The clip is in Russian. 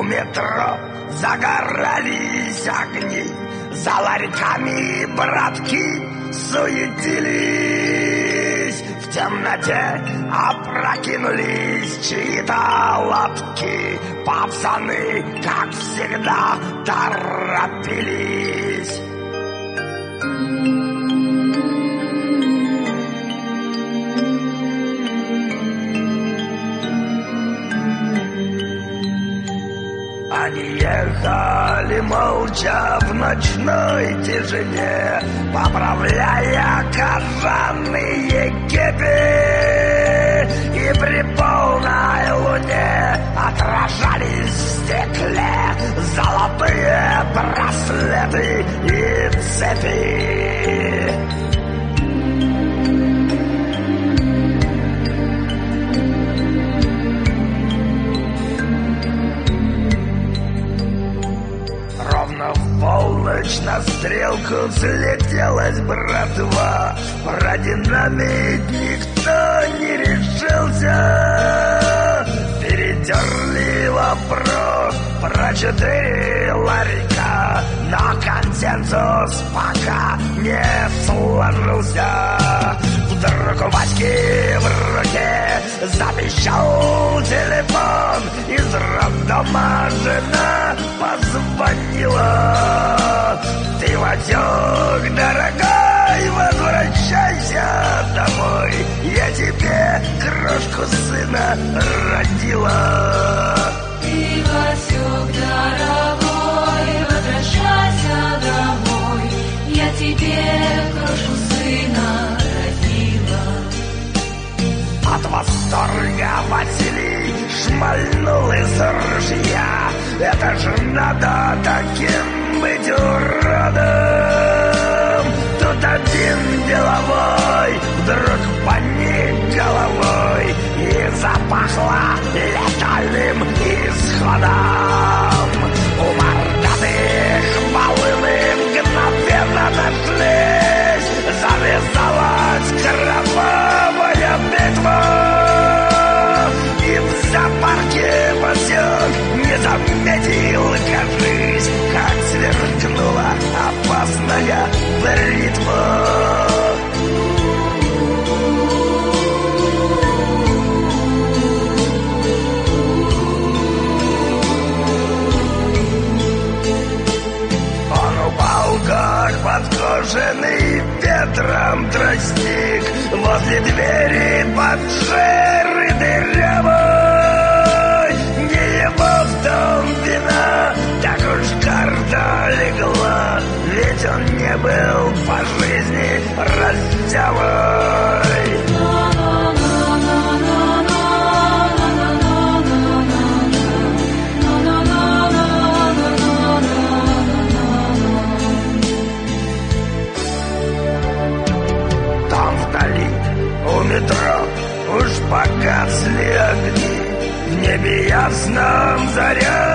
метро загорались огни, за ларьками братки суетились. В темноте опрокинулись чьи-то лапки, пацаны, как всегда, торопились. Они ехали молча в ночной тишине, поправляя кожаные кепи, и при полной луне отражались в стекле золотые браслеты и цепи. В полночь на стрелку слетелась братва, про динамит никто не решился. Перетерли вопрос про 4 ларька, но консенсус пока не сложился. Вдруг у Васьки в руке запищал телефон, из роддома жена позвонила. Ты, Ватек, дорогой, возвращайся домой, я тебе крошку сына родила. Ты, Васек, дорогой, возвращайся домой, я тебе крошку сына родила. От восторга Василий шмальнул из ружья. Это же надо таким быть уродом. Тут один деловой вдруг поник головой, и запахло летальным исходом. У мордатых волыны мгновенно нашлись, завязалась кровавая битва. И в зоопарке Васек не заметил, кажись, как сверкнула опасная бритва. Он упал, как подкошенный ветром тростник, возле двери поджерый дырявой. Не его в дом вина, так уж карта легла, ведь он не был по жизни раздявой. Там вдали у метро уж погасли огни, в небе ясном заря